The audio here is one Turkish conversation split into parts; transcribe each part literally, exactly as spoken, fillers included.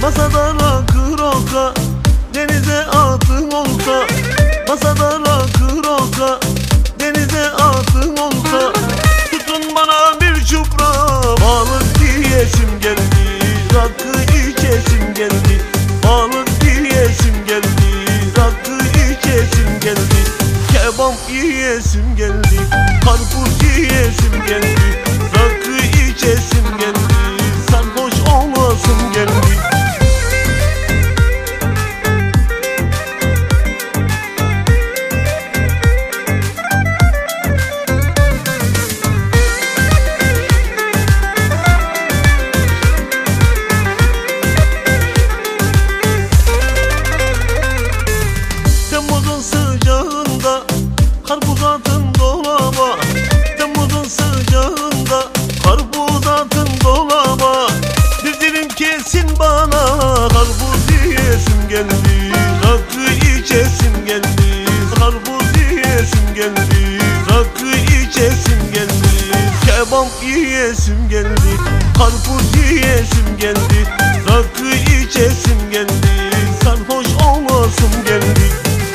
Masada rakı roka, denize atın olsa. Masada rakı roka, denize atın olsa. Tutun bana bir çupra, balık diyesim geldi. Rakı içesim geldi, balık diyesim geldi. Rakı içesim geldi, kebap yiyesim geldi. Karpuz yiyesim geldi, rakı içesim geldi. Sarhoş olasım geldi. Temmuz'un sıcağında karpuz atın dolaba. Temmuz'un sıcağında karpuz atın dolaba. Bir dilim kesin bana, karpuz yiyesim geldi. Rakı içesim geldi, karpuz yiyesim geldi. Rakı içesim geldi, kebap yiyesim geldi. Karpuz yiyesim geldi, rakı içesim geldi. Sarhoş olasım geldi.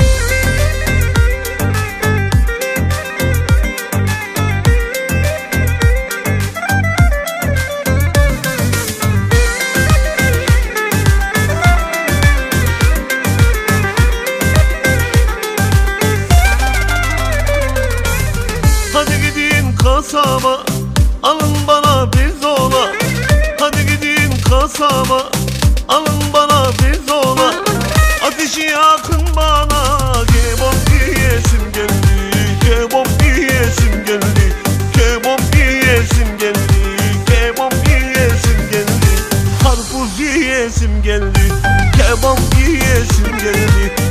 Hadi gidin kasaba, alın bana pirzola. Hadi gidin kasaba, alın bana pirzola. Ateşi yakın bana, kebap yiyesim geldi. Kebap yiyesim geldi, kebap yiyesim geldi. Kebap yiyesim geldi, karpuz yiyesim geldi. Kebap yiyesim geldi,